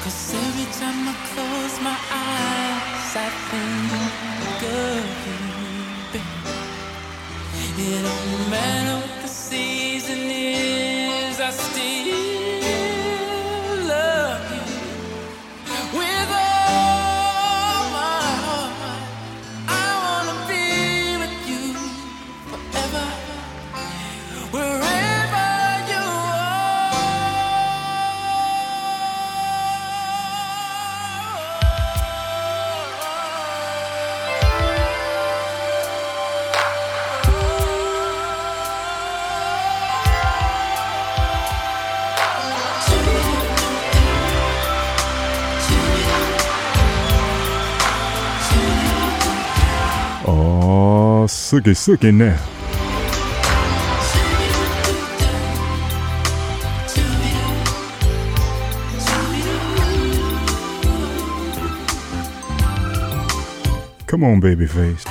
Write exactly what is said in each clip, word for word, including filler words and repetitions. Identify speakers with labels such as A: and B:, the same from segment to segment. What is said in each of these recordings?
A: 好き好きね。Come on, babyface.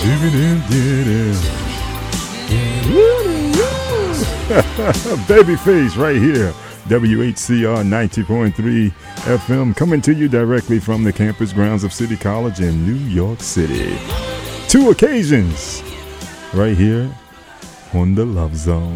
A: Babyface right here. W H C R ninety point three F M coming to you directly from the campus grounds of City College in New York City. Two occasions right here on the Love Zone.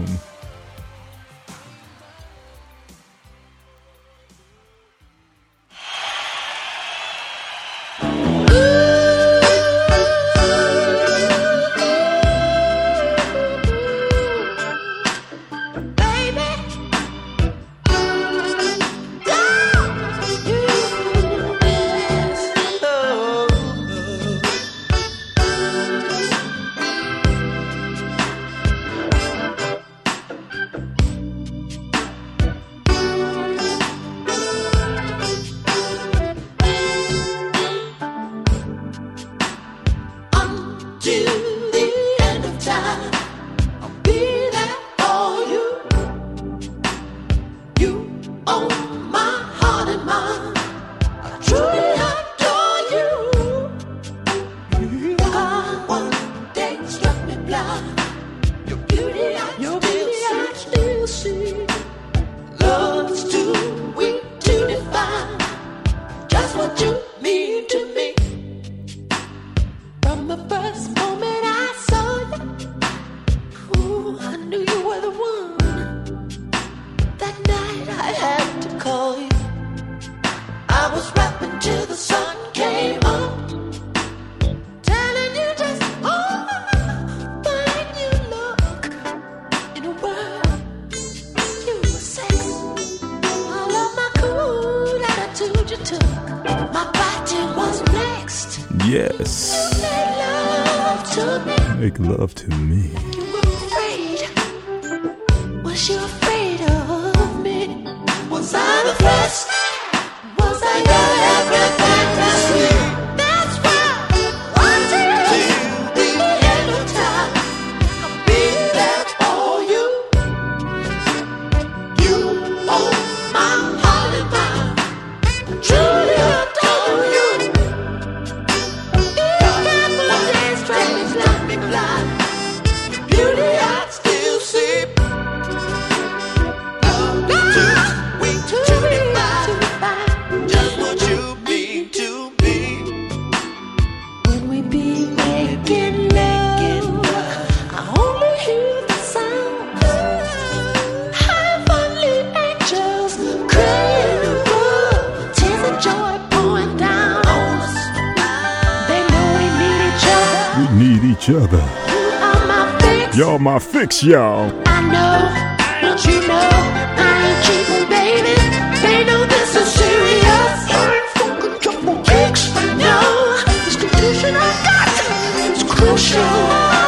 A: Y'all my fix, y'all.
B: I know, but you know, I ain't cheating, baby. They know this is serious. I ain't fucking jumping kicks. No, this condition I got is crucial,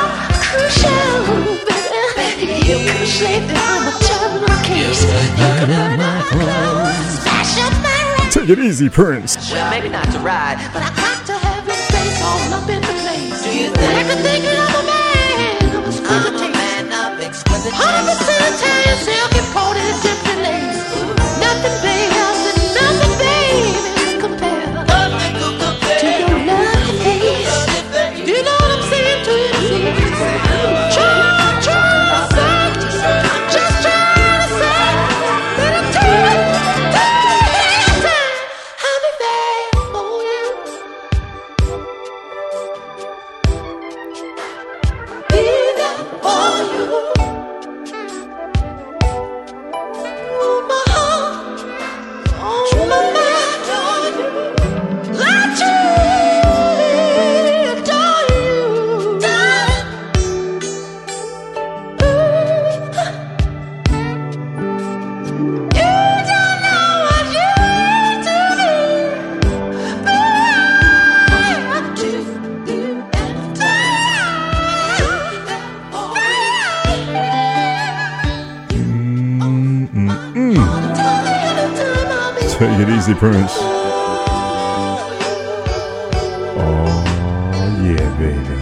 B: crucial, baby. You can slave me on a terminal case. You can burn up my clothes, smash up my rent.
A: Take it easy, Prince.
B: Well, maybe not to ride, but I got to have your face all up in the place. Do you think I could think of a man? I'm a man of exquisite taste. one hundred percent Italian silk imported gypsy lace. Nothing, babe, nothing, nothing, babe, can compare to your lovely face. Do you know what I'm saying to you? Try, try to say, I'm just trying to say that I'm trying to say I'll be there for you. Be there for you. Oh, my heart, oh, my mind, oh, you. I truly adore you, darling. Ooh. You don't know what you mean to me, but I do you and
A: Take it easy, Prince. Oh, yeah, baby.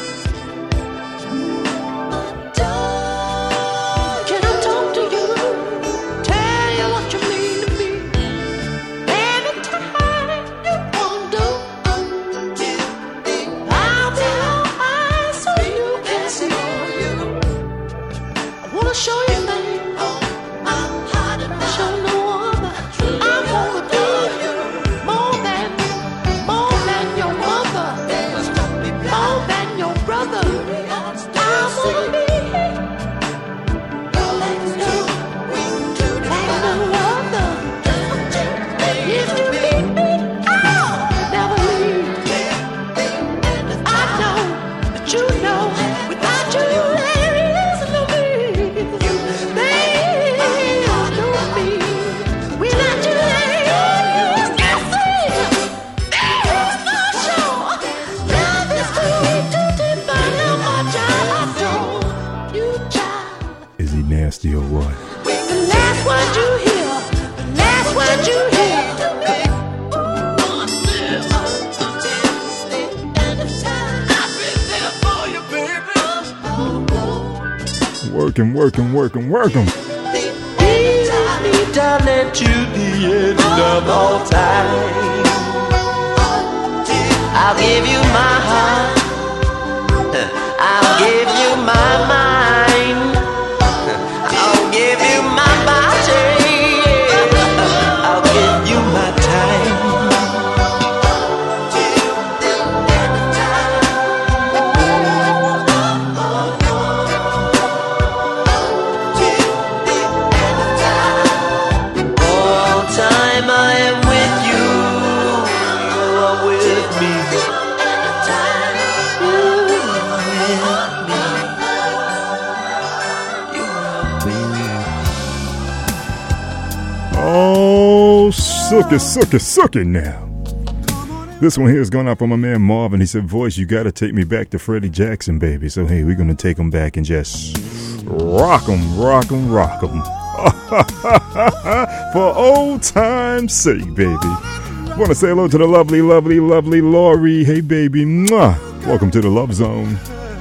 B: Can I talk to you? Tell you what you mean to me. Every time you wonder, I'll be
A: working, working, working, working.
C: Lead me, darling, to the end of all time. I'll give you my heart. I'll give you my mind. I'll give you my body. I'll give you my time. All time I am with you. You are with me.
A: Oh, sook it, sook it, sook it now. This one here is going out for my man Marvin. He said, voice, you got to take me back to Freddie Jackson, baby. So, hey, we're going to take him back and just rock him, rock him, rock him. For old time's sake, baby. Want to say hello to the lovely, lovely, lovely Lori. Hey, baby. Mwah. Welcome to the Love Zone.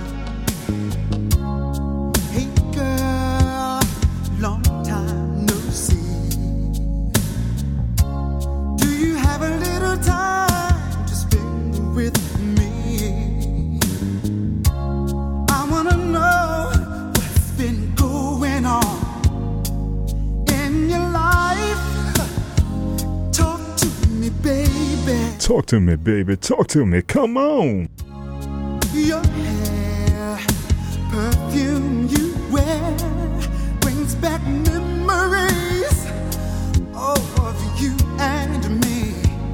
A: Talk to me, baby. Talk to me. Come on.
D: Your hair, perfume you wear, brings back memories of you and me.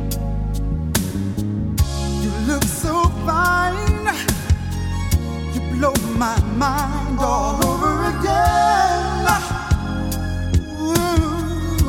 D: You look so fine. You blow my mind all over again. Ooh.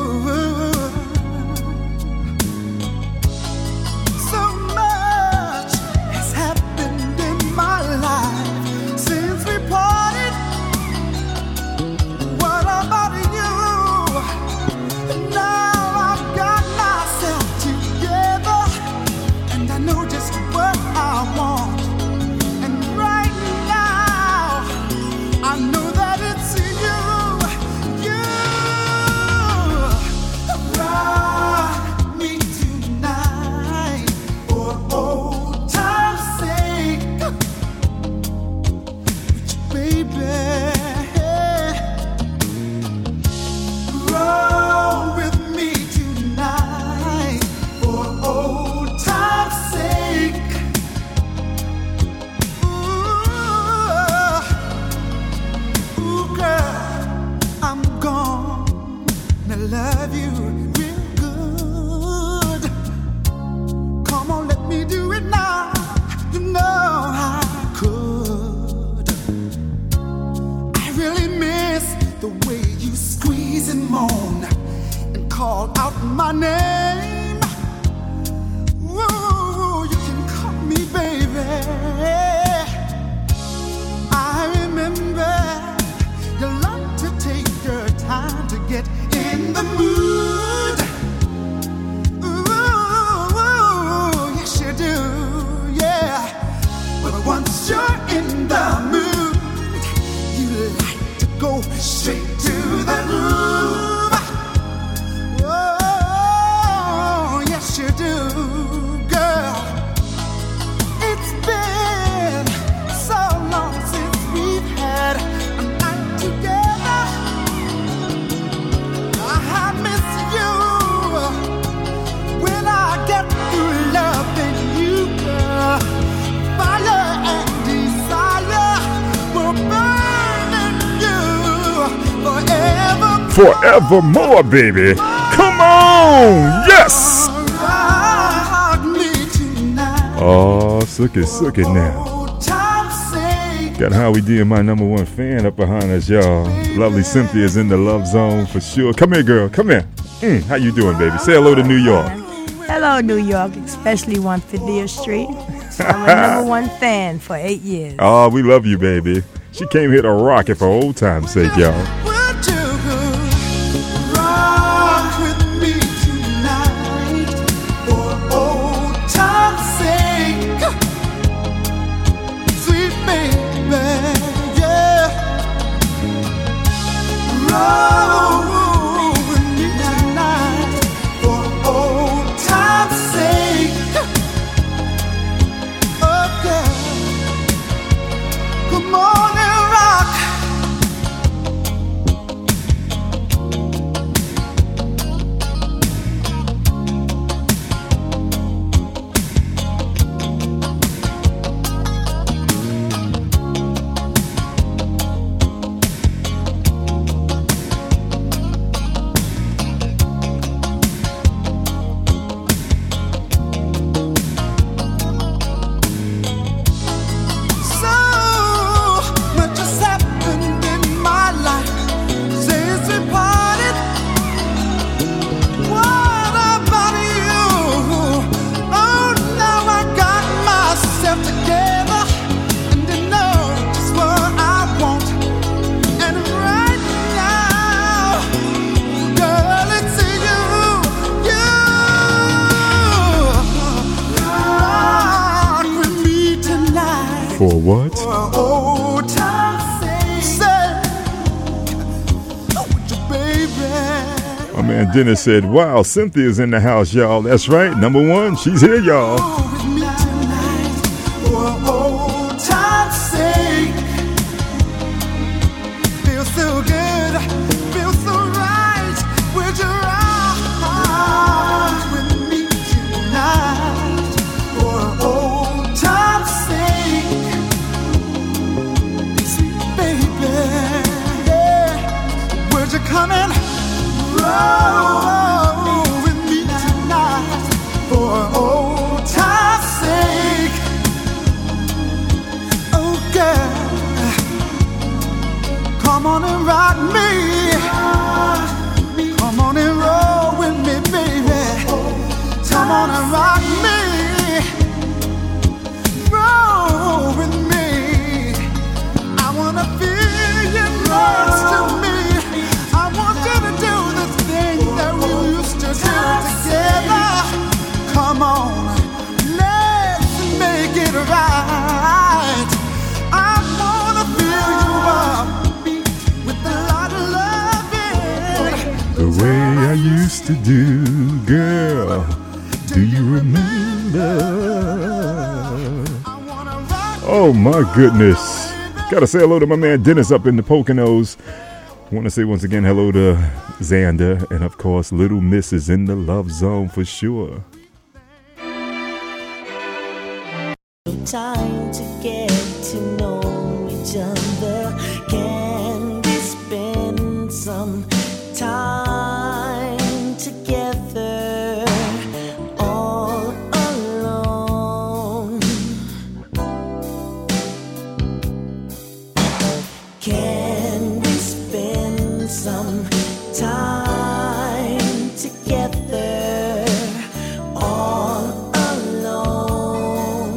A: Forevermore, baby. Come on. Yes. Oh, sook it, sook it now. Got Howie D and my number one fan up behind us, y'all. Lovely Cynthia's in the Love Zone for sure. Come here, girl. Come here. Mm, how you doing, baby? Say hello to New York.
E: Hello, New York, especially one fiftieth Street. I'm a number one fan for eight years.
A: Oh, we love you, baby. She came here to rock it for old time's sake, y'all. For what?
D: For old time's sake. Oh, would you, baby?
A: My man Dennis said, wow, Cynthia's in the house, y'all. That's right. Number one, she's here, y'all.
D: With me tonight, for old time's sake. Feels so good, feels so right. With your arms with me tonight, for old time's sake. Sweet baby, yeah. Would you come and roll with me tonight, for old time's sake? Oh girl, come on and rock me. Come on and roll with me, baby. Come on and rock me. Roll with me. I wanna feel you next to me. I want you to do the thing that we used to do together. Come on, let's make it right. I wanna fill you up with a lot of loving.
A: The way I used to do, girl. Do you remember?
D: I wanna rock
A: Oh my goodness. Gotta say hello to my man Dennis up in the Poconos. Want to say once again hello to Xander, and of course Little Miss is in the love zone for sure.
F: Time to get to know each other. Can we spend some time together all alone? Can we spend some time together all alone?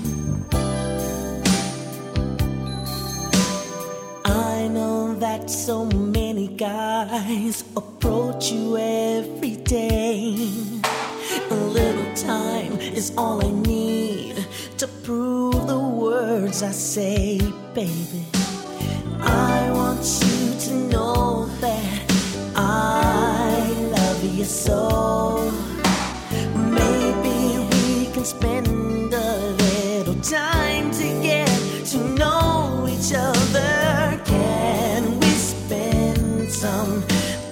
F: I know that so many guys approach you every day. A little time is all I need to prove the words I say, baby. I want you to know that I love you so. Maybe we can spend a little time to get to know each other. Can we spend some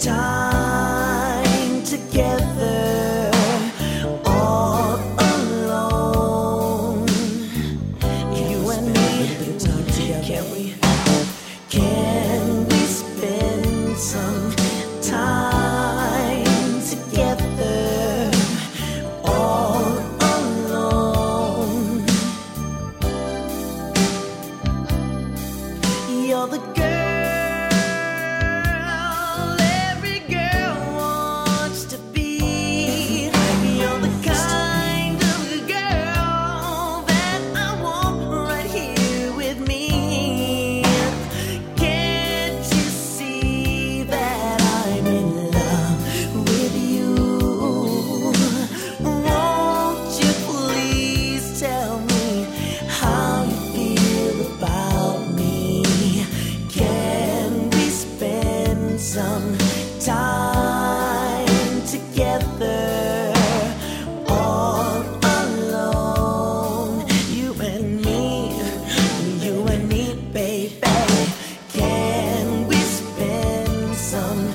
F: time together all alone? You and me, can we? Can we spend some time together all alone? You're the girl every girl wants to be. You're the kind of girl that I want right here with me. Can't you see that I'm in love with you? Won't you please tell me how you feel about me? Can we spend some time together all alone? You and me, you and me, baby. Can we spend some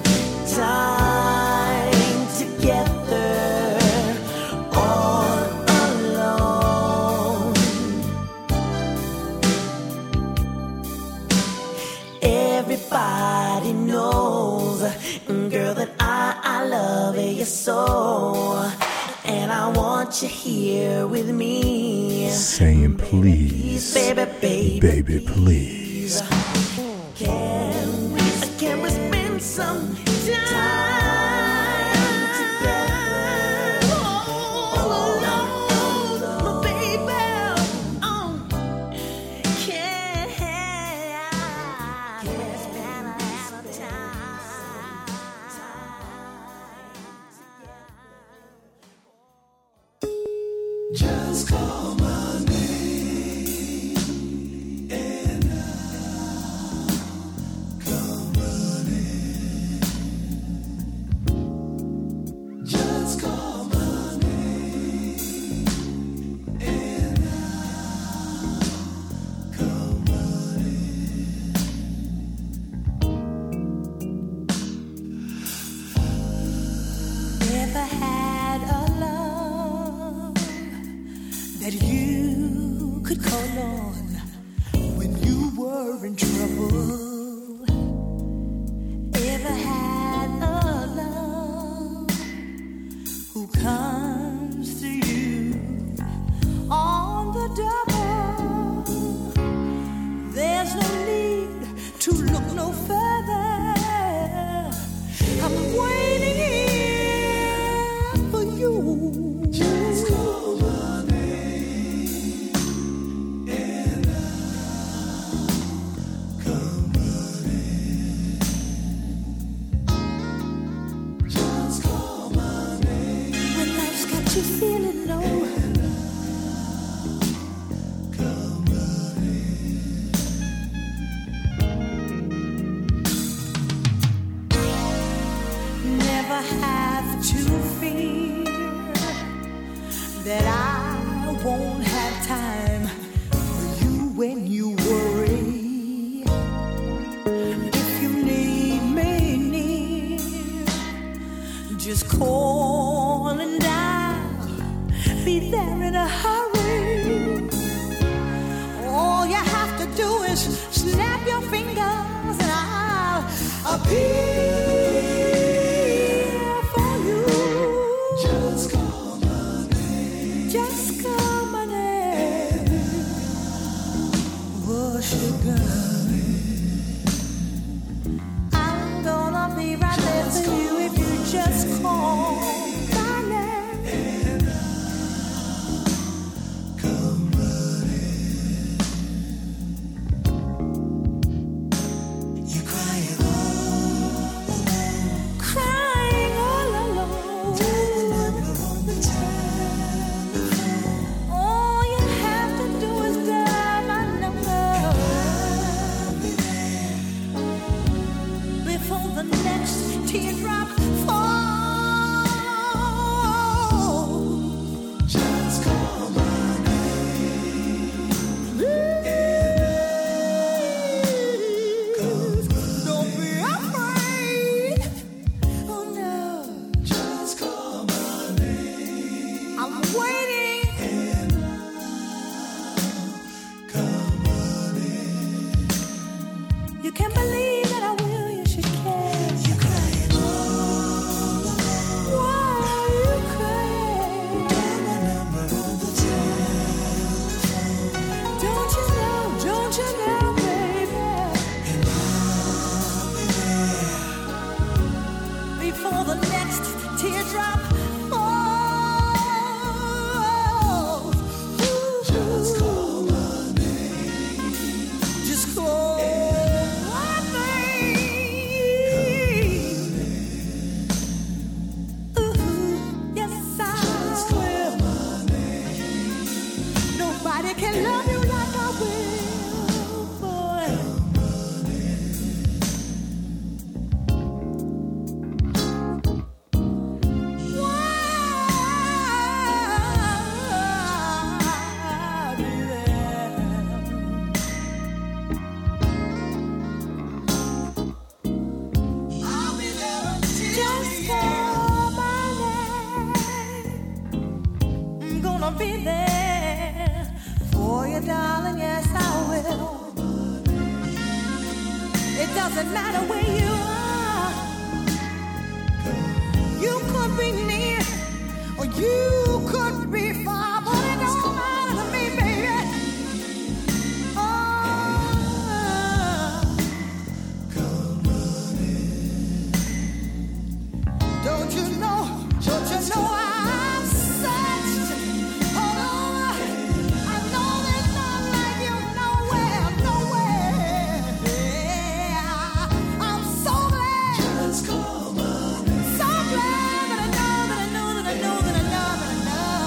F: time together all alone? Everybody knows, girl, that I, I love you so. And I want you here with me.
A: Saying please,
F: Baby, baby,
A: baby, please.
F: Can we, can we spend some time together all alone, my baby? Oh, can we spend some time together?
D: Just call my name.
F: could call on when you were in trouble. Ever had a love who comes to you on the double? There's no need to look no further. I'm waiting here for you. Just call my name and I'll come running. Just call my name when life's got you feeling low. Come running. Never have to fear that I won't have time for you when you worry. If you need me near, just call and I'll be there in a hurry. All you have to do is snap your fingers and I'll appear. I'm gonna be right there for you if you just call my name. Come running. You're crying all alone. Crying all alone. Dial the number on the telephone. All you have to do is dial my number. Before the next teardrop falls, just call my name. Please, don't be afraid. Oh no, just call my name. I'm waiting. And I'll come running. You can't believe that I will. You're crying all alone. Why are you crying? Dial my number on the telephone. Don't you know, don't you know, baby? And I'll be there before the next teardrop falls. Just call my name. Just call. Nobody can love you like I will, boy. Why be there? I'll be there until just call my name. I'm gonna be there for you, darling, yes I will. It doesn't matter where you are. You could be near or you could be far, but it don't matter to me, baby. Oh, come running. Don't you know, don't you know I'm searched all over. I know there's none like you nowhere, nowhere. Yeah, I'm so glad. Just call my name. So glad that I know, that I know, that I know, that I know, that I know.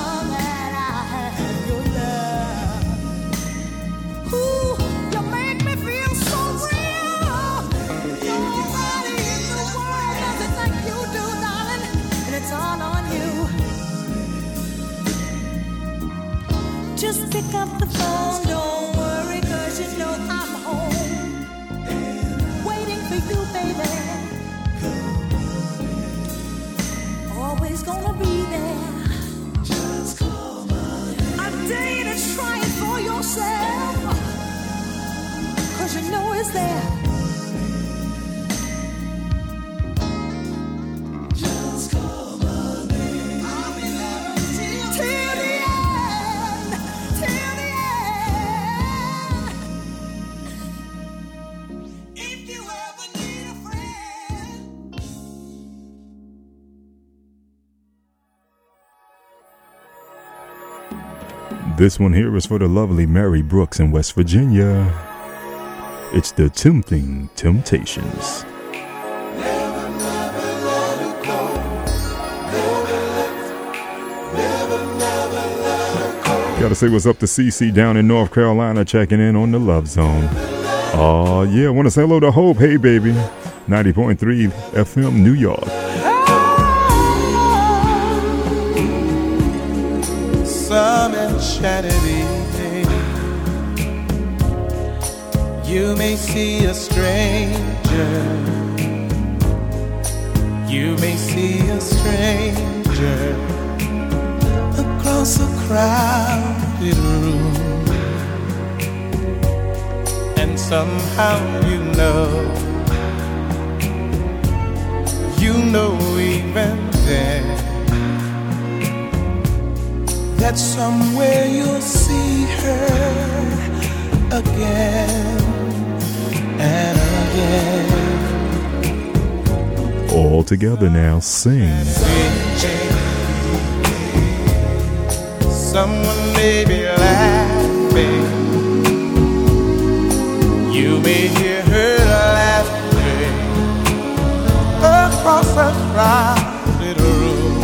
A: This one here is for the lovely Mary Brooks in West Virginia. It's the Tempting Temptations. Gotta say what's up to C C down in North Carolina, checking in on the Love Zone. Oh yeah, wanna say hello to Hope. Hey baby, ninety point three F M New York.
D: Some enchanted evening, you may see a stranger. You may see a stranger across a crowded room, and somehow you know, you know even then, that somewhere you'll see her again and again.
A: All together now, sing.
D: Someone may be laughing. You may hear her laughing across a crowded room.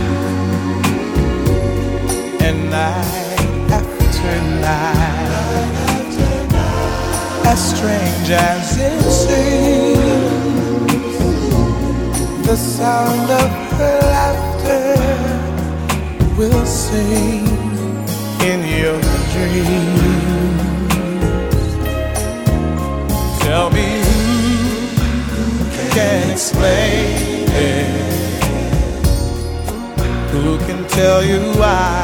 D: And night after night, as strange as it seems, the sound of her laughter will sing in your dreams. Tell me who can explain it? Who can tell you why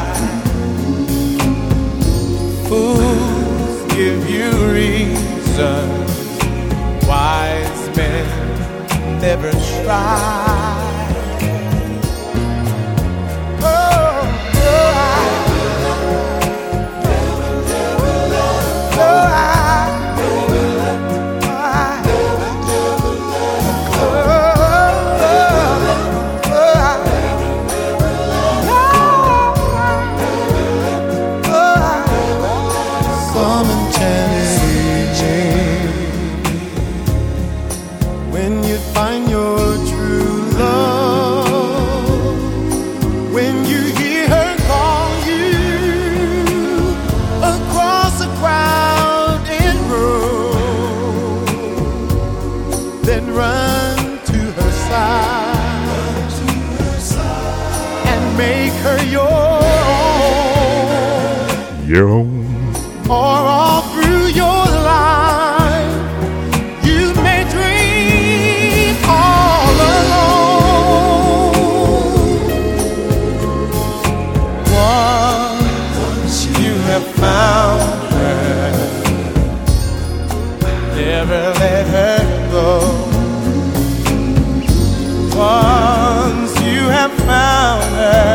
D: fools give you reasons wise men never try?
A: Yo.
D: Or all through your life, you may dream all alone. Once you have found her, never let her go. Once you have found her,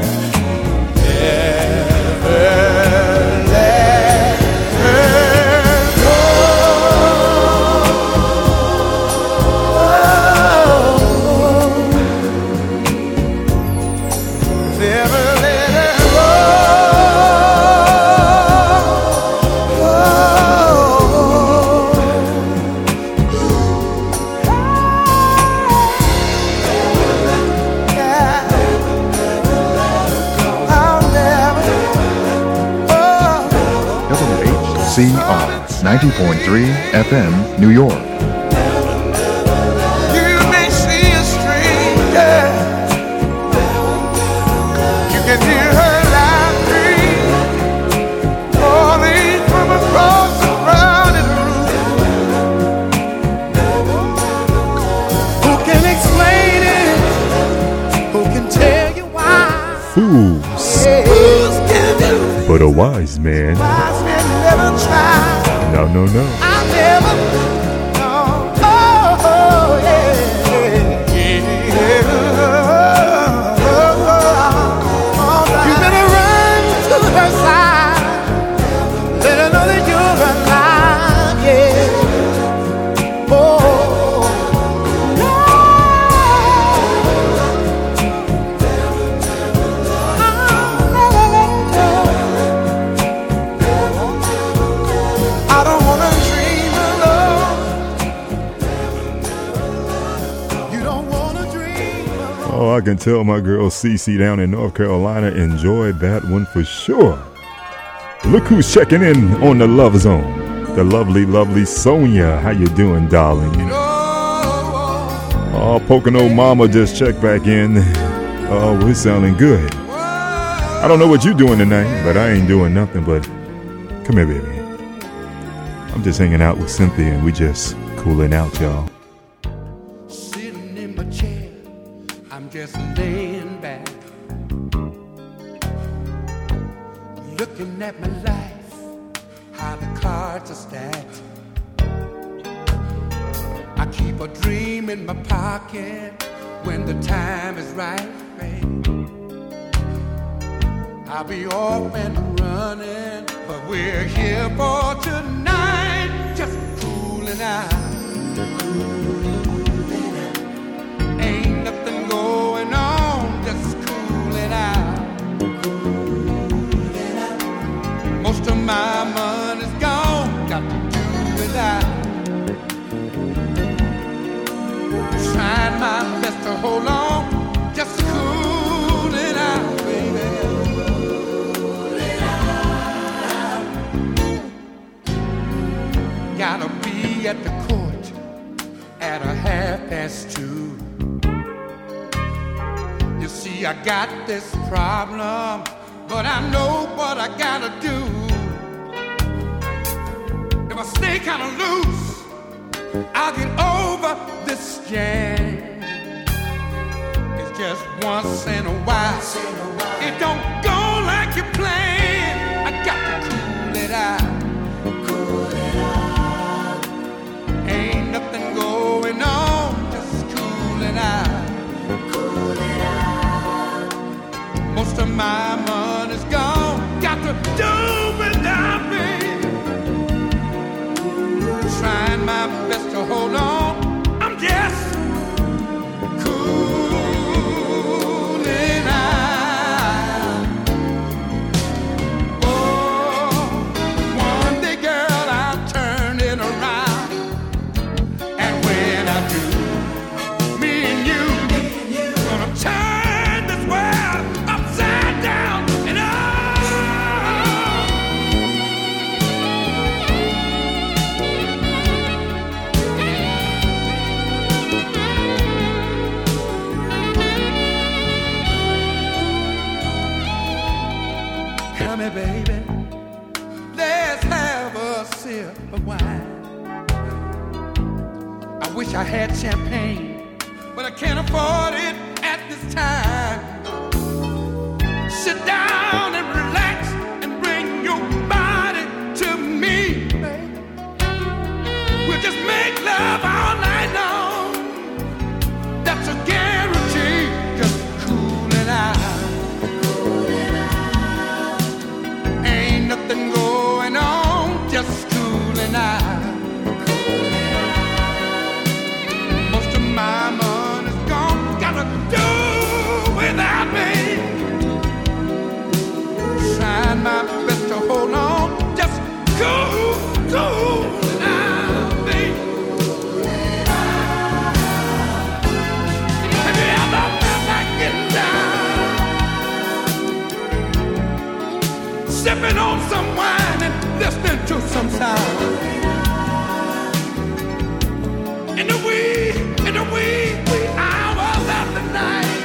G: C R ninety point three F M New York.
D: You may see a stranger. You can hear her laughing, calling from across the crowded room. Who can explain it? Who can tell you why?
A: Fools,
D: Fools can do,
A: but a wise man.
D: wise men never try.
A: No, no, no.
D: I never, no, oh, oh yeah, yeah, oh, oh, oh. You better run to her side, let her know that you're alive, yeah, oh, no. I'll never let go.
A: I can tell my girl Cece down in North Carolina enjoyed that one for sure. Look who's checking in on the Love Zone. The lovely, lovely Sonia. How you doing, darling? Oh, Pocono Mama just checked back in. Oh, we're sounding good. I don't know what you're doing tonight, but I ain't doing nothing but... Come here, baby. I'm just hanging out with Cynthia and we just cooling out, y'all.
D: Sitting in my chair, I'm just laying back, looking at my life, how the cards are stacked. I keep a dream in my pocket when the time is right, babe. I'll be off and running, but we're here for tonight, just cooling out. Ain't nothing going on, just cooling out. Most of my money's gone, got to do without. Trying my best to hold on, just cooling out, baby. Gotta be at the court at a half past two. You see, I got this problem, but I know what I gotta do. If I stay kinda loose, I'll get over this jam. It's just once in a while, it don't go like you planned. I got to cool it out. Ain't nothing going on, just cooling out. Most of my money's gone, got to do without me. Trying my best to hold on, I'm just cooling out. Oh, one day, girl, I'll turn it around. And when I do, me and you, gonna turn this world upside down and up. Come here, baby, let's have a sip of wine. I wish I had champagne, but I can't afford it at this time. Sit down and relax and bring your body to me, baby. We'll just make love all night long. That's a guarantee, just cooling out. Ain't nothing going on, just cooling out. Most of my money's gone, gotta do without me. Trying my best to hold on, just cool, cooling out, baby. Have you ever felt like getting down? Sipping on some wine and listening to some sound. In the wee, in the wee, wee hours of the night.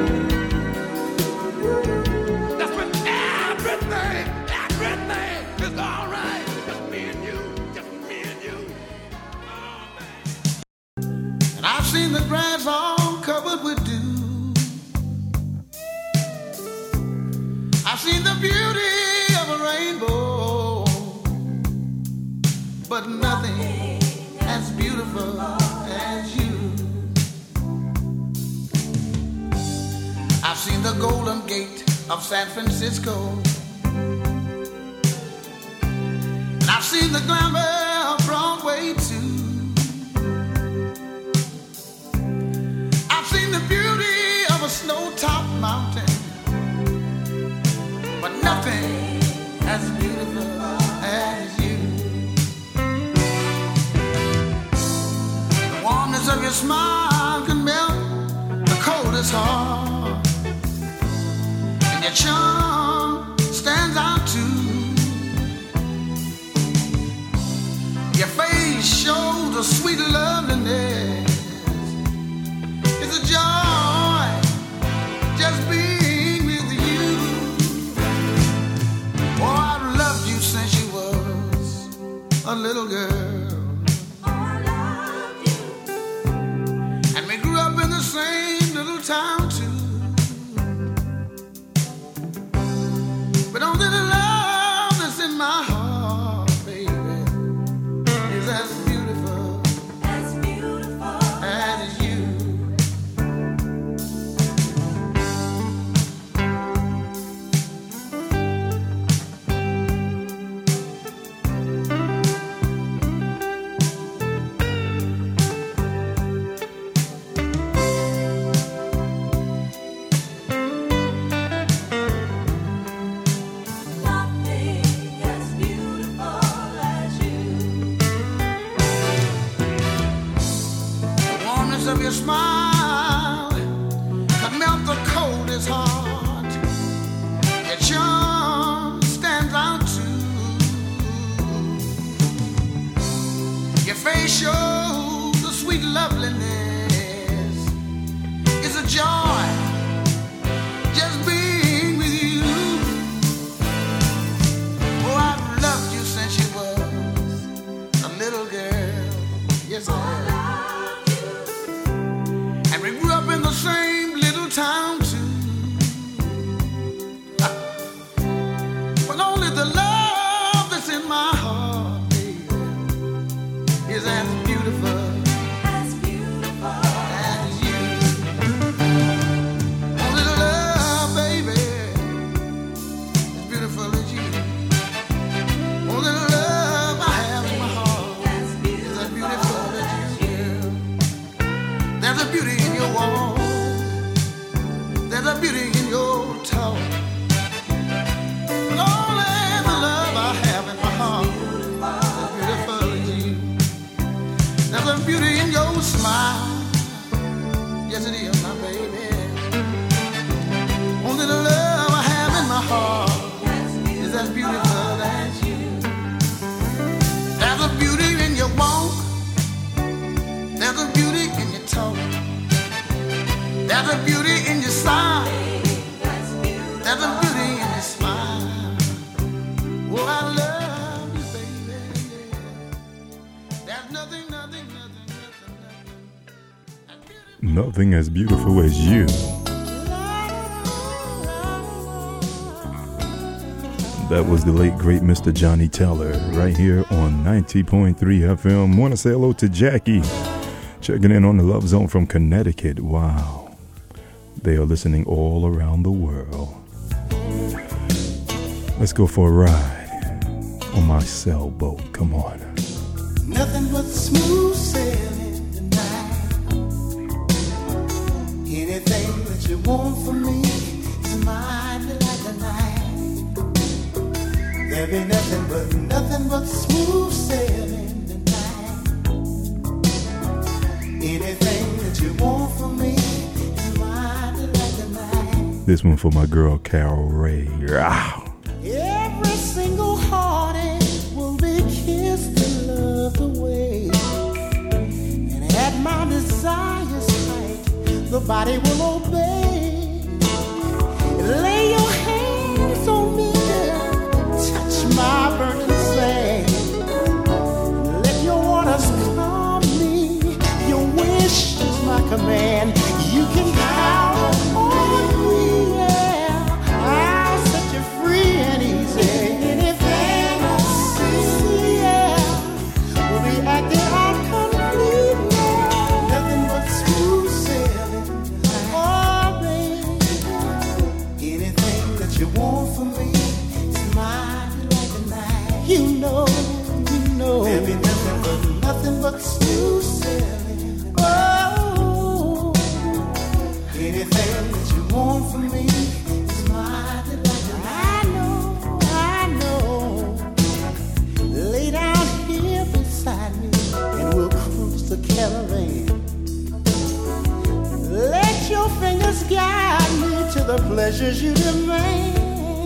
D: That's when everything, everything is alright. Just me and you, just me and you. Oh, man. And I've seen the grass all covered with dew. I've seen the beauty of a rainbow, but nothing as beautiful as you. I've seen the Golden Gate of San Francisco, and I've seen the glamour of Broadway too. I've seen the beauty of a snow-topped mountain, but nothing as beautiful as you. The warmness of your smile can melt the coldest heart. a little girl. And we grew up in the same little town too. But only the love that's in my heart, baby, is as beautiful, as beautiful as you. Of your smile could melt the coldest heart. Your charm stands out too. Your face shows the sweet loveliness. It's a joy just being with you. Oh, I've loved you since you was a little girl. Yes, I have. We grew up in the same little town too. But only the love that's in my heart, baby, is as beautiful, as beautiful as you. Only the love, baby, as beautiful as you. Only the love I have in my heart is as beautiful as you. There's a beauty in your walk. There's a beauty in your talk. But only the love I have in my heart is beautiful as you. There's a beauty in your smile. Yes, it is, my baby. Only the love I have in my heart is as beautiful as you. There's a beauty in your walk. There's a beauty in your talk. There's a beauty in your sigh. There's a beauty in your smile. Oh, I love you, baby. There's nothing, nothing, nothing, nothing, nothing.
A: Nothing as beautiful as you. That was the late, great Mister Johnny Teller right here on ninety point three F M. Want to say hello to Jackie, checking in on the Love Zone from Connecticut. Wow. They are listening all around the world. Let's go for a ride on my sailboat. Come on.
D: Nothing but smooth sailing tonight. Anything that you want from me is mine like tonight. There be nothing but, nothing but smooth sailing tonight. Anything that you want from me is mine like tonight.
A: This one for my girl Carol Ray. Wow.
D: Every single heartache will be kissed and loved away. And at my desire's height, the body will obey. Lay your hands on me, touch my burning flame. Let your waters calm me. Your wish is my command. You can count on me, yeah. I'll set you free and easy. Anything I see, yeah, will be acting out completely. Nothing but smooth sailing. Oh, baby. Anything that you want from me is mine like a night. You know, you know. There be nothing but, nothing but smooth sailing. Oh, anything that you want from me is mine like a night. I know, I know. Lay down here beside me and we'll cruise the caravan. Let your fingers guide me to the pleasures you demand.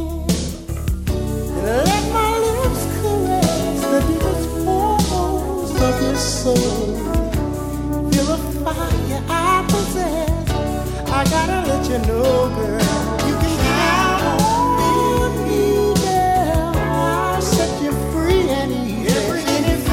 D: Let my lips caress the deepest pores of your soul. Feel the fire I possess. I gotta let you know, girl, you can count on me, girl. I'll set you free and easy. Anything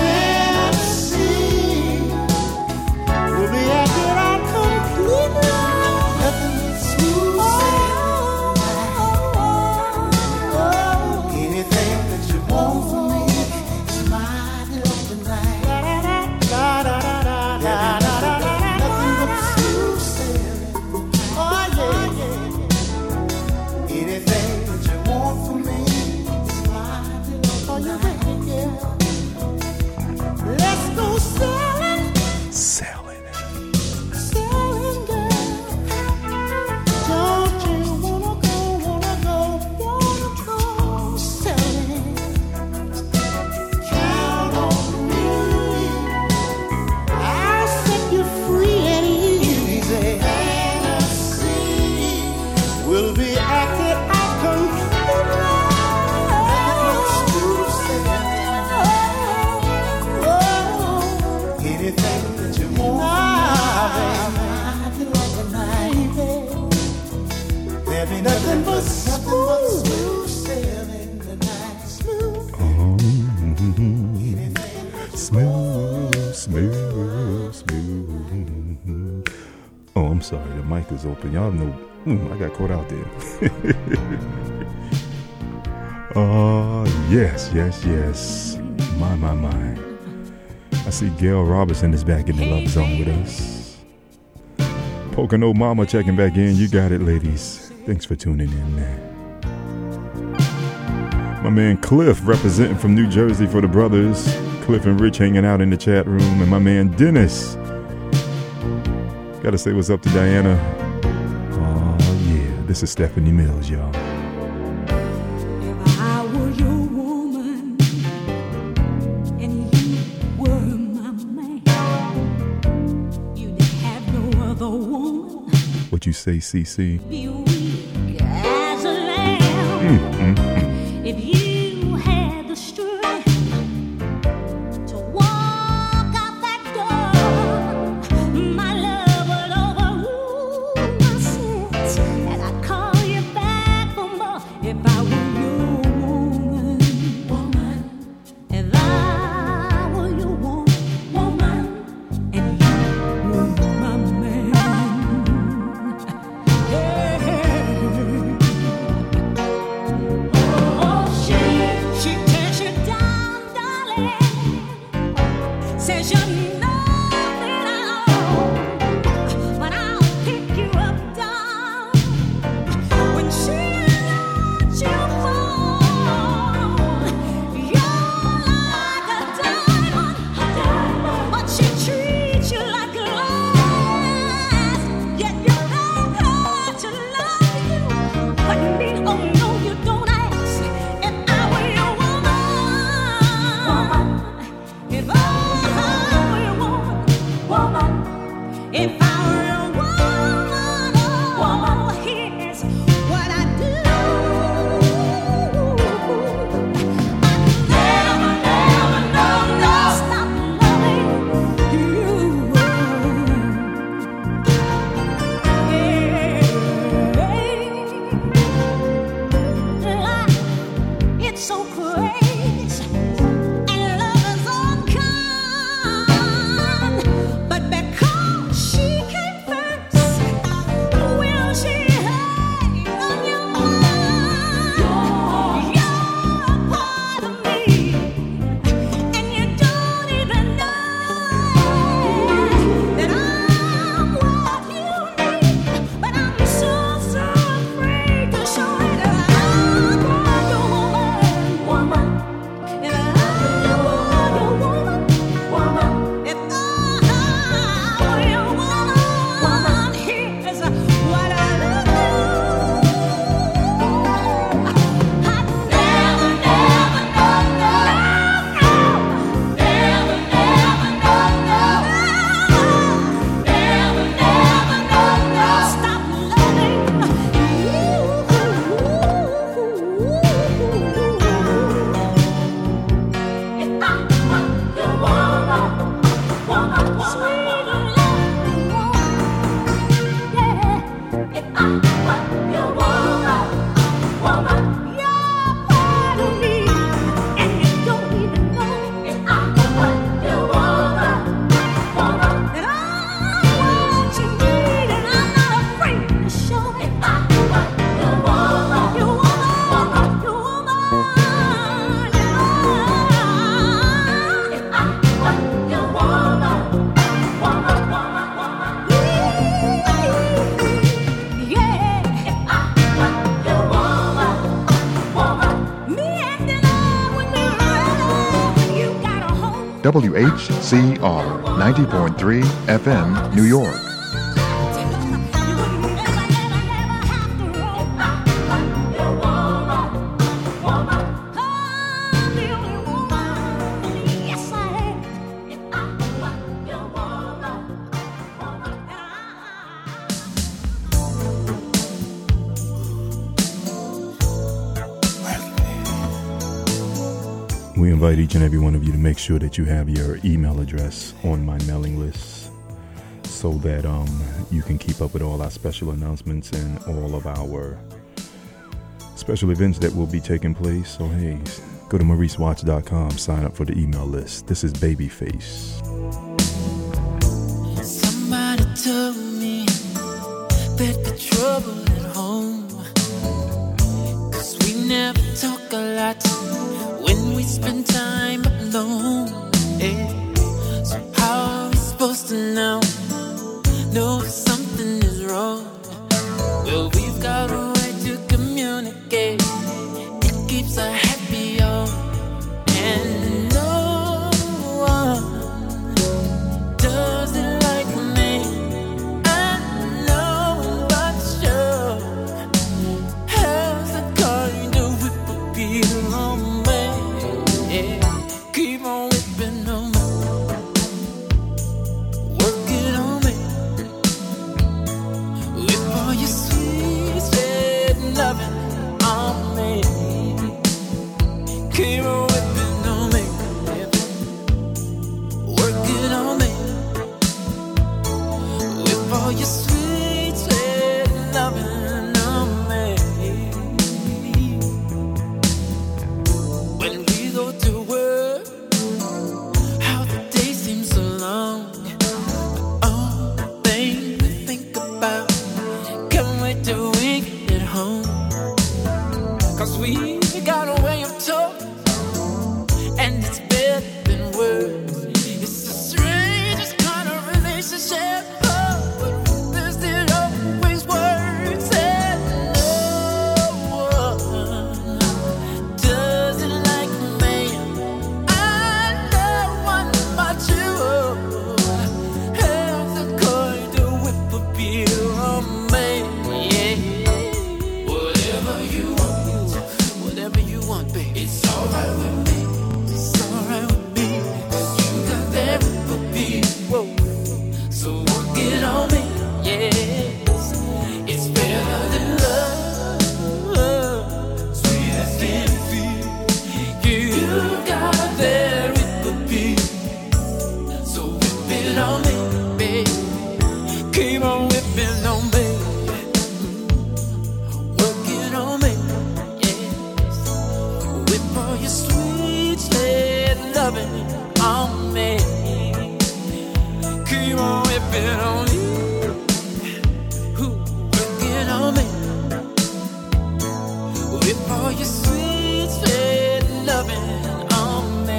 A: Smooth, smooth, smooth. Oh, I'm sorry. The mic was open. Y'all know. Mm, I got caught out there. Oh, yes, yes, yes. My, my, my. I see Gail Robertson is back in the Love Zone with us. Pocono Mama checking back in. You got it, ladies. Thanks for tuning in, man. My man Cliff representing from New Jersey for the brothers. Cliff and Rich hanging out in the chat room. And my man Dennis. Gotta say what's up to Diana. Oh, yeah. This is Stephanie Mills, y'all. What you say, C C?
F: Be weak as a lamb.
A: Mm, mm, mm.
F: If you had the strength to walk out that door, my love would overrule my sins, and I'd call you back for more if I were your woman. Woman. If I were your woman, woman, and you were my man. Says you're nothing at all, but I'll pick you up, down when she lets you fall. You're like a diamond, but she treats you like glass. Yet you beg her to love you, but me, oh no, you don't ask. If I were your woman, if I If I were a woman, oh, here's what I do. I never, never, no, no, stop loving you. Yeah. Life, it's so crazy, and love is unkind, but because she came first, will she hang on your mind? You're a part of me, and you don't even know that I'm what you need. But I'm so, so afraid to show it. I'm your woman, woman. And I'm your woman, woman. If I were your woman, here's what I love you. I'd never, never, no, no, never, never, no, no, never, never, no, no, stop loving you. If I were your woman, woman, sweet love, yeah. If I were your woman, woman, you're part of me, and you don't even know. If I were your woman, woman, that I'm what you need, and I'm not afraid to show it. If I were your woman, your woman, your woman, yeah. If I were your woman, woman, woman, woman, yeah. If I were your woman, woman, me and the love when we're ready, you got a hold.
G: W H C R ninety point three F M, New York.
A: We invite each and every one of you to make sure that you have your email address on my mailing list so that um, you can keep up with all our special announcements and all of our special events that will be taking place. So, hey, Go to maurice watch dot com, sign up for the email list. This is Babyface.
F: Somebody told me there'd be trouble at home, 'cause we never talk a lot when we spend time alone. Yeah. So how are we supposed to know, know if something is wrong? Well, we've got a way to communicate. It keeps us happy, oh, and no one does it like me. I know but sure has a kind of whip appeal on me. Yeah. Keep on whipping on me, working on me. Whip all your sweet, sweet loving on me. Keep on whipping on me, working on me. Whip all your sweet, sweet loving on me. When we go to work, how the day seems so long. The only thing we think about, can't wait till we get home. 'Cause we got a way of talking, and it's better than words. It's the strangest kind of relationship. Oh, but there's still always words, and no one does it like me. I know one about you has a kind of whip appeal on me. Yeah. Whatever you want, whatever you want, baby, it's alright with me. It's alright with me. You got that whip appeal. Whoa. So work it on me. Yes. It's better than love. Sweet as can be. You got that whip appeal. So whip it on me, baby. Keep on whipping on me. Work it on me. Yes. Whip all your sweet, sweet loving on me. Keep on whipping on me. Ooh, work it on me. Whip all your sweet, sweet loving on me.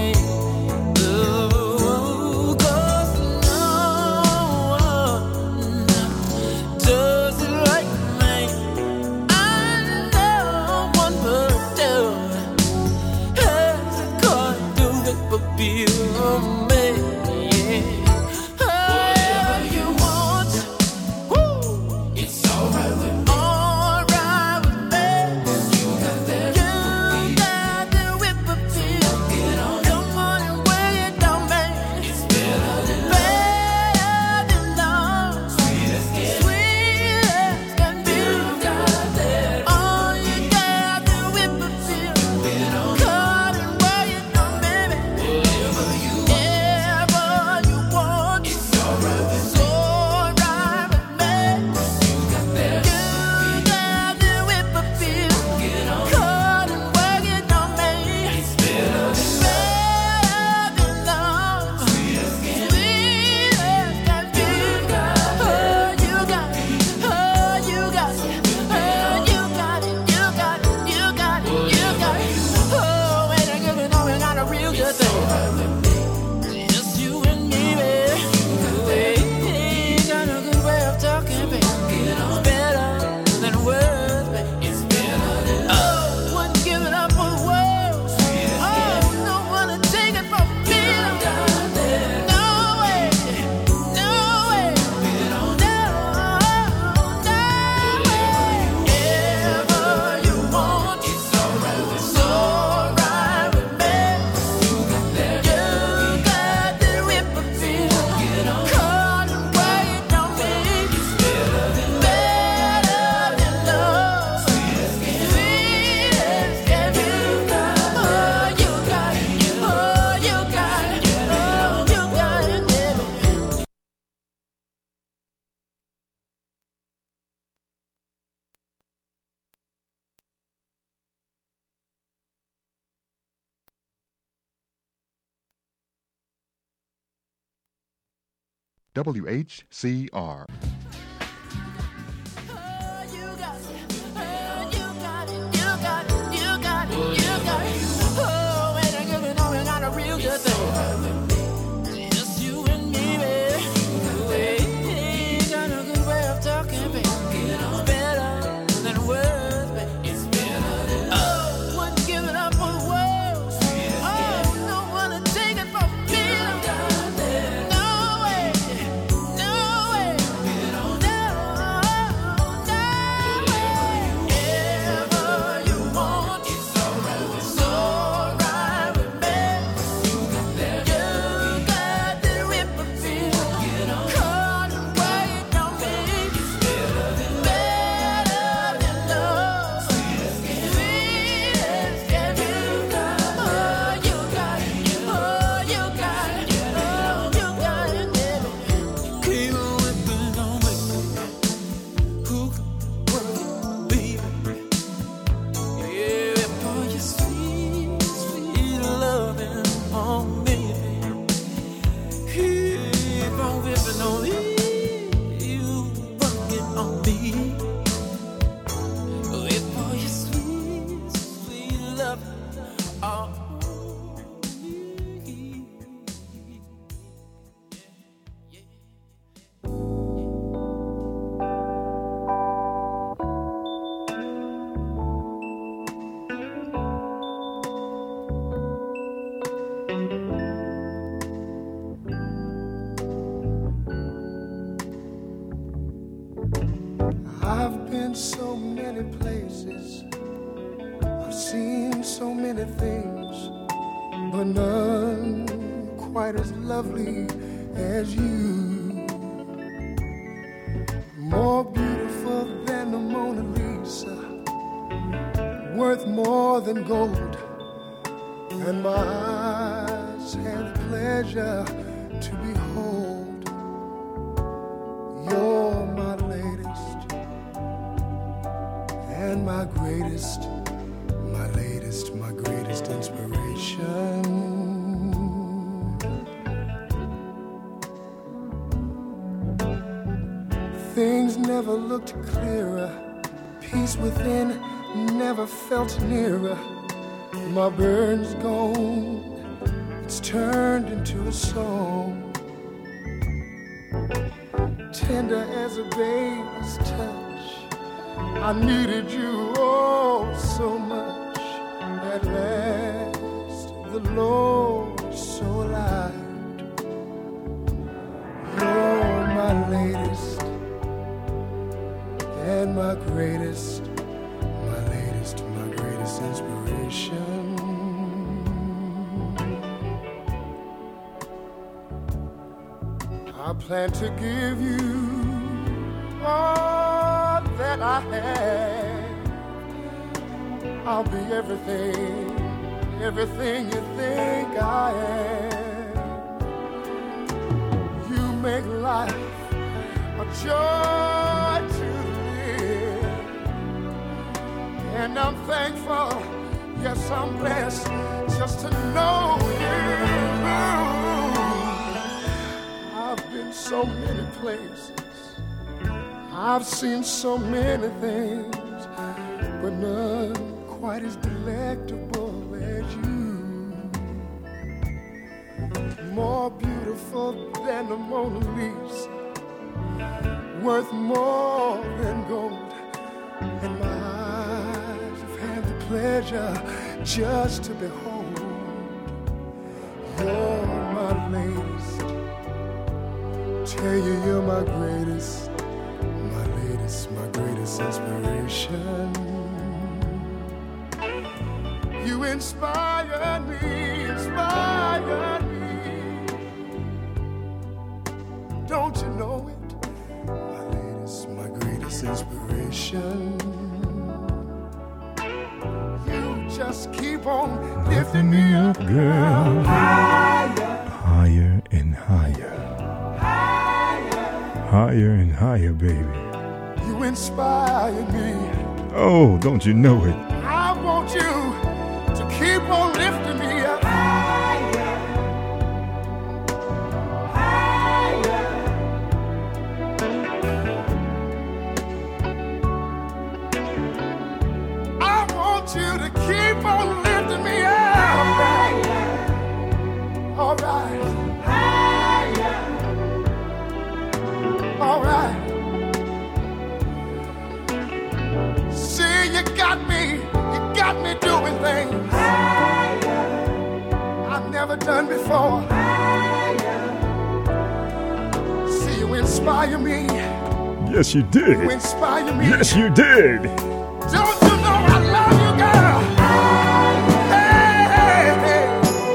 F: Ooh, 'cause no one does it like me. I know one would do. Has a kind of whip appeal on me. Yeah. Whatever you want, woo, it's alright with me. Alright with me. You got that whip appeal. You got that whip appeal. Get on, come on and weigh it on me. It's better than better than love. Sweet as can sweet as can be. You got that. Oh, you got that whip appeal. Get on, cut and weigh it on me. Whatever you want. Yeah.
G: W H C R.
D: I've been so many places, I've seen so many things, but none quite as lovely as you. More beautiful than the Mona Lisa, worth more than gold, and my eyes had the pleasure to behold. You're my latest and my greatest, my latest, my greatest inspiration. Things never looked clearer, peace within never felt nearer. My burn's gone, it's turned into a song, tender as a baby's touch. I needed you oh so much. At last the Lord so alive. You're my latest and my greatest, my latest, my greatest inspiration. I plan to give you all that I have. I'll be everything, everything you think I am. You make life a joy to live, and I'm thankful, yes I'm blessed just to know you. I've been so many places, I've seen so many things, but none quite as delectable as you. More beautiful than the Mona Lisa, worth more than gold, and my eyes have had the pleasure just to behold. You're my latest, tell you you're my greatest, my latest, my greatest inspiration. You inspire me, inspire me. Don't you know it? My latest, my greatest inspiration. You just keep on lifting me up, girl. Higher,
A: higher and higher. Higher and higher, baby.
D: You inspire me.
A: Oh, don't you know it?
D: I want you to keep on lifting me up. Higher, higher, inspire me.
A: Yes, you did.
D: You inspire me.
A: Yes, you did.
D: Don't you know I love you, girl? Hey, hey, hey.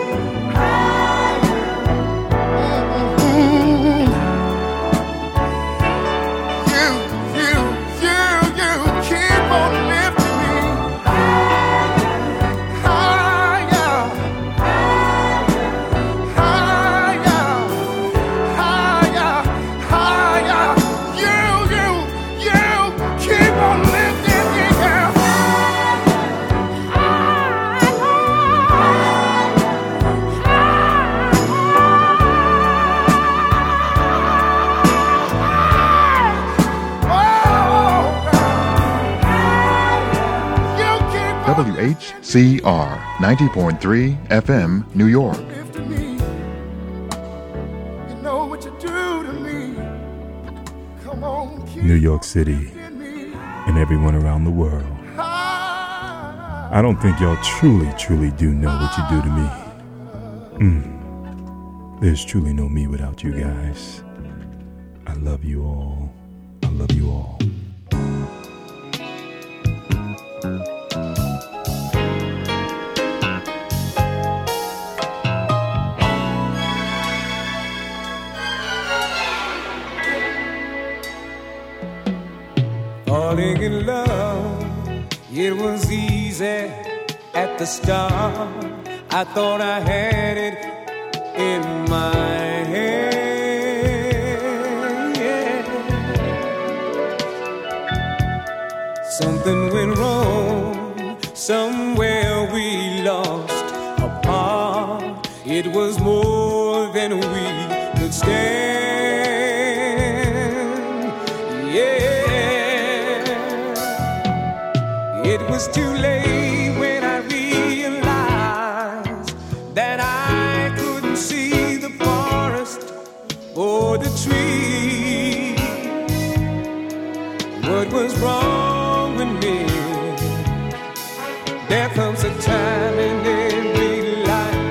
D: Mm-hmm. You, you, you, you keep on lifting me higher, higher, higher, higher. You, you, you keep on lifting me, girl.
G: W H C R ninety point three F M, New York.
D: Lift me. You know what you do to me. Come on, keep
A: New York City
D: lifting me
A: and everyone around the world.
D: high.
A: I don't think y'all truly, truly do know what you do to me. Mm. There's truly no me without you guys. I love you all. I love you all.
H: Falling in love, it was easy at the start. I thought I had it in my hand. Yeah. Something went wrong, somewhere we lost apart. It was more than we could stand. Yeah. It was too late when I realized that I couldn't see the forest or the tree. What was wrong with me? There comes a time in every life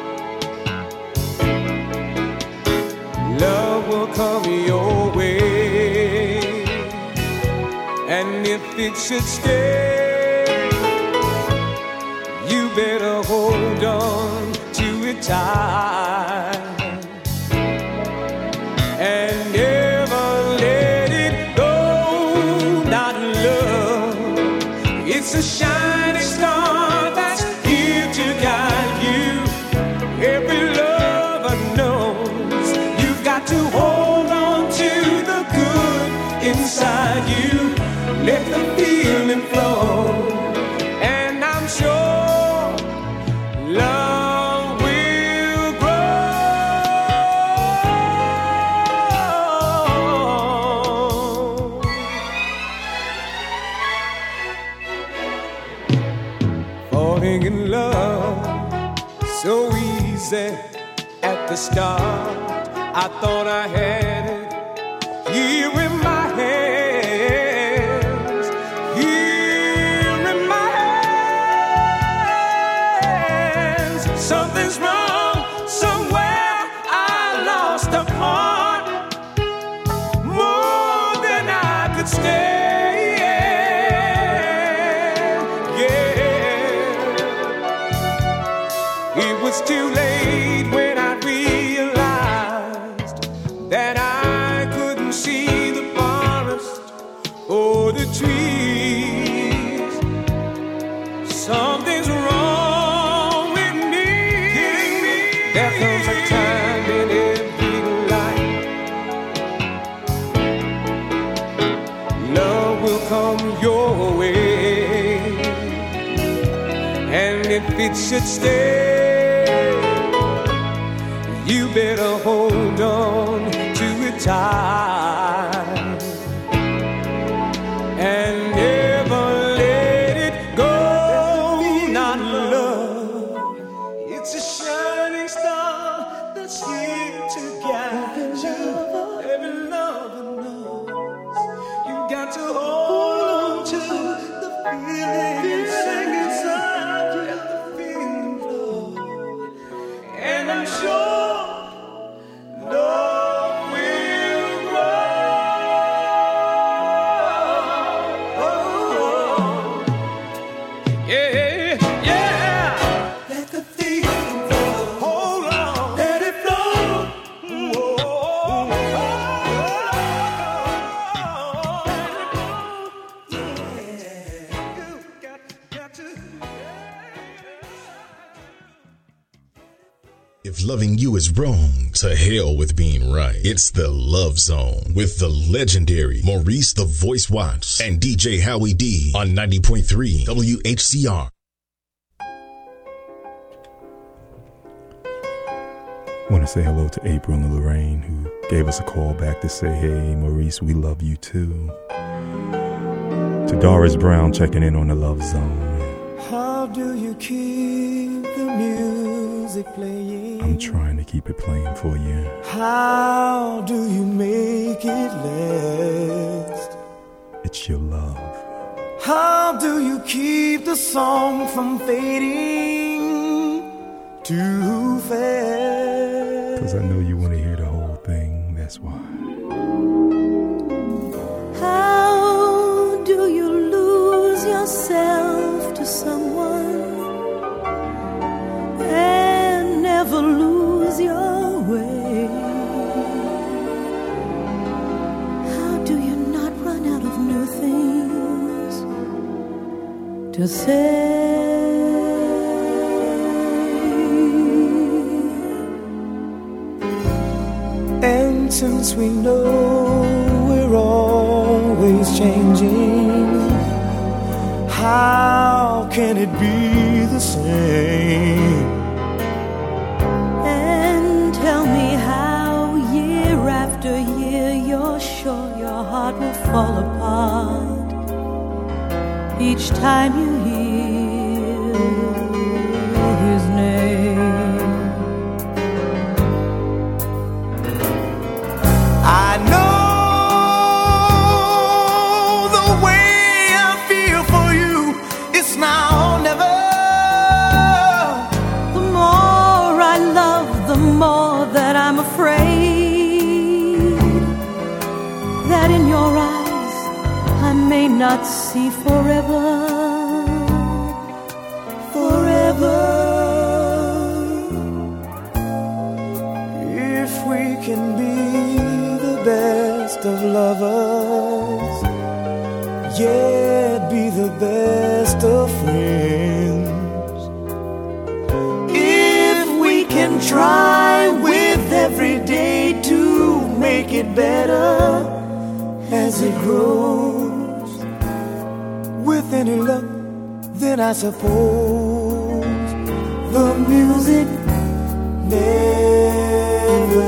H: love will come your way, and if it should stay, you better hold on to it tight and never let it go. Not love, it's a shining star that's here to guide you. Every lover knows you've got to hold on to the good inside you. Let the feeling flow, and I'm sure love will grow. Falling in love, so easy at the start. I thought I had it here in my hands, here in my hands. Something's wrong somewhere. I lost a part more than I could stand. Yeah, it was too late when I realized that I couldn't see the forest or the trees. Something's wrong with me. There comes a time in every life love will come your way, and if it should stay, you better hold on to it tight and never let it go. Not love, it's a shining star that's here to guide you. Every lover knows you got to hold on to the feeling inside you. Let the feeling flow, and I'm sure love will grow.
I: loving you is wrong, to hell with being right. It's the Love Zone with the legendary Maurice the Voice Watts and D J Howie D on ninety point three W H C R.
A: I want to say hello to April and Lorraine, who gave us a call back to say, hey, Maurice, we love you too. To Doris Brown checking in on the Love Zone.
H: How do you keep the music playing?
A: I'm trying to keep it playing for you.
H: How do you make it last?
A: It's your love.
H: How do you keep the song from fading too fast?
A: Because I know you want to hear the whole thing, that's why.
F: How do you lose yourself to someone and never lose your way? How do you not run out of new things to say?
H: And since we know we're always changing, how can it be the same?
F: And tell me how year after year you're sure your heart will fall apart each time you hear his name.
H: I know the way I feel for you, it's now or never.
F: The more I love, the more that I'm afraid that in your eyes I may not see forever, forever.
H: If we can be best of lovers, yet be the best of friends. If we can try with every day to make it better as it grows, with any luck, then I suppose the music never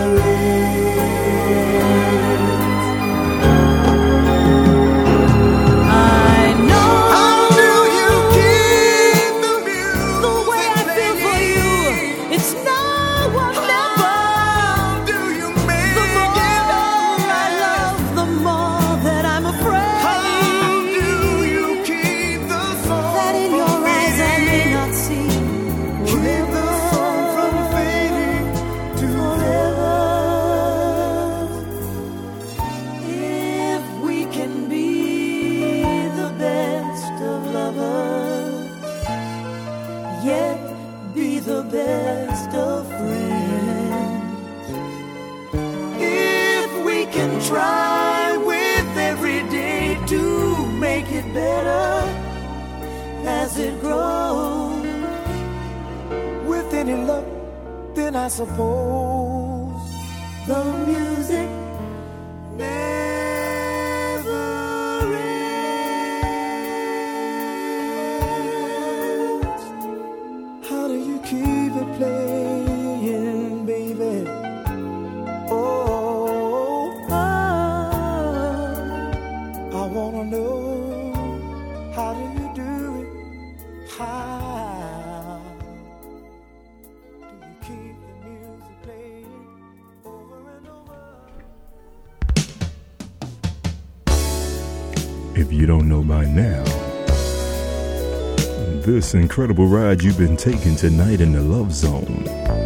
H: try with every day to make it better as it grows. With any luck, then I suppose the music never ends. How do you keep it playing, baby? Oh, I wanna know, how do you do it? How do you keep the music playing over and over?
A: If you don't know by now, this incredible ride you've been taking tonight in the Love Zone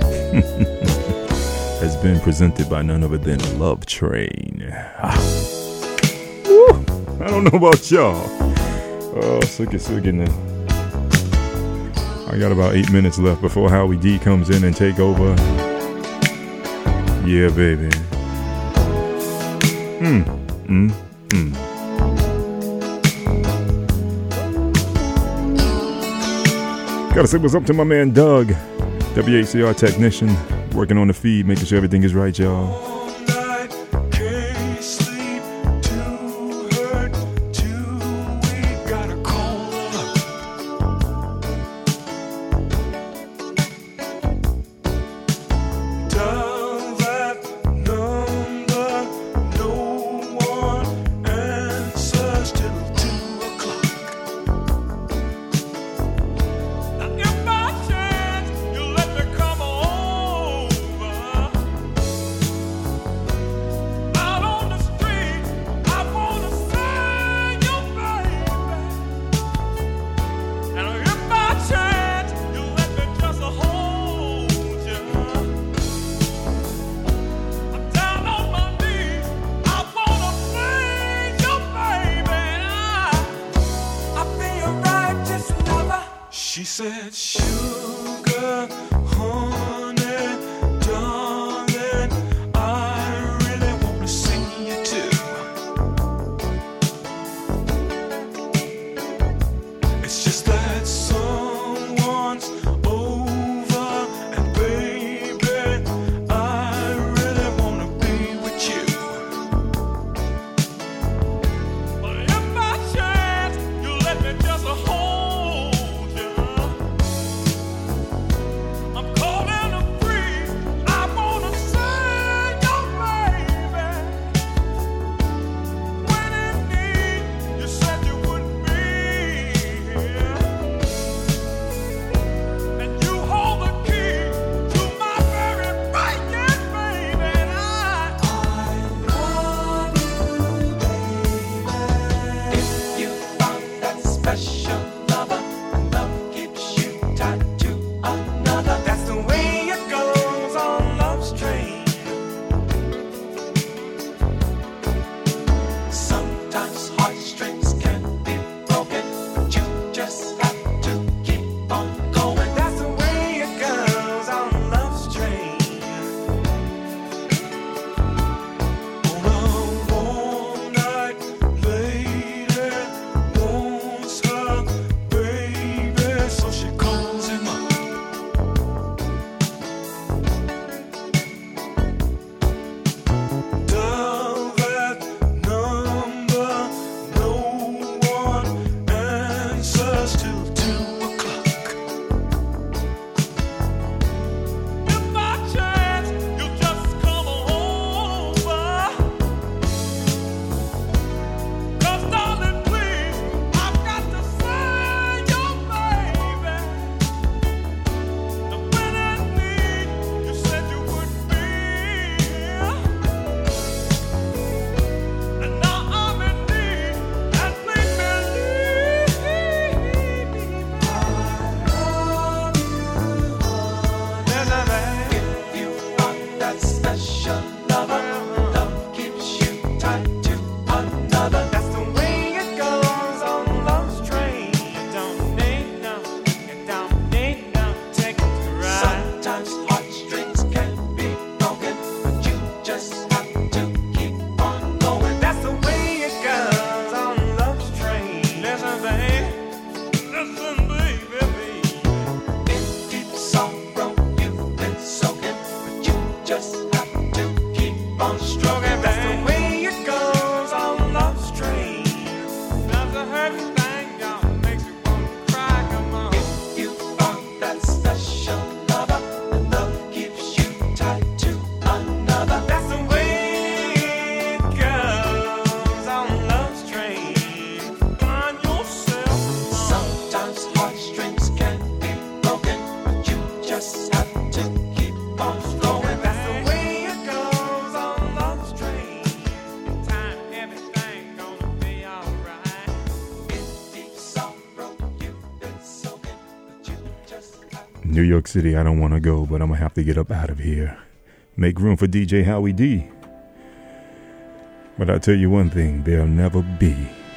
A: has been presented by none other than Love Train. Ah. Woo. I don't know about y'all. Oh, suck it, suck it now. I got about eight minutes left before Howie D comes in and take over. Yeah, baby. Mm, mm, mm. Gotta say what's up to my man Doug W H C R technician working on the feed, making sure everything is right, y'all.
H: She said, sugar, honey, darling, I really want to see you too. It's just that someone's over, and baby, I really want to be with you. But if by chance you let me just hold
A: New York City, I don't want to go, but I'm going to have to get up out of here. Make room for D J Howie D. But I'll tell you one thing, there'll never be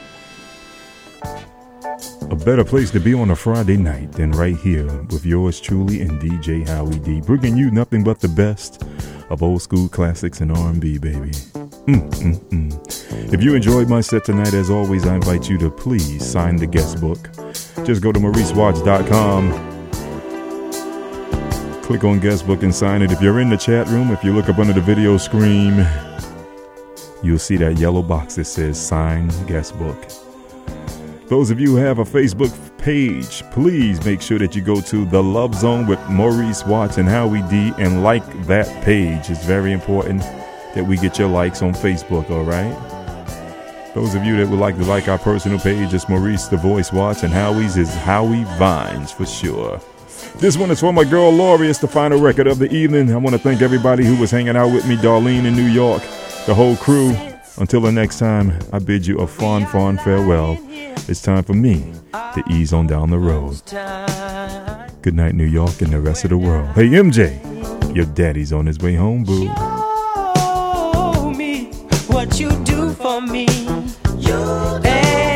A: a better place to be on a Friday night than right here with yours truly and D J Howie D, bringing you nothing but the best of old school classics and R and B, baby. Mm, mm, mm. If you enjoyed my set tonight, as always, I invite you to please sign the guest book. Just go to Maurice Watts dot com. Click on guest book and sign it. If you're in the chat room, if you look up under the video screen, you'll see that yellow box that says sign guest book. Those of you who have a Facebook page, please make sure that you go to The Love Zone with Maurice Watts and Howie D and like that page. It's very important that we get your likes on Facebook, all right? Those of you that would like to like our personal page, it's Maurice the Voice Watts, and Howie's is Howie Vines for sure. This one is for my girl Lori. It's the final record of the evening. I want to thank everybody who was hanging out with me, Darlene in New York, the whole crew. Until the next time, I bid you a fond, fond farewell. It's time for me to ease on down the road. Good night, New York and the rest of the world. Hey, M J, your daddy's on his way home, boo.
F: Show me what you do for me. You do.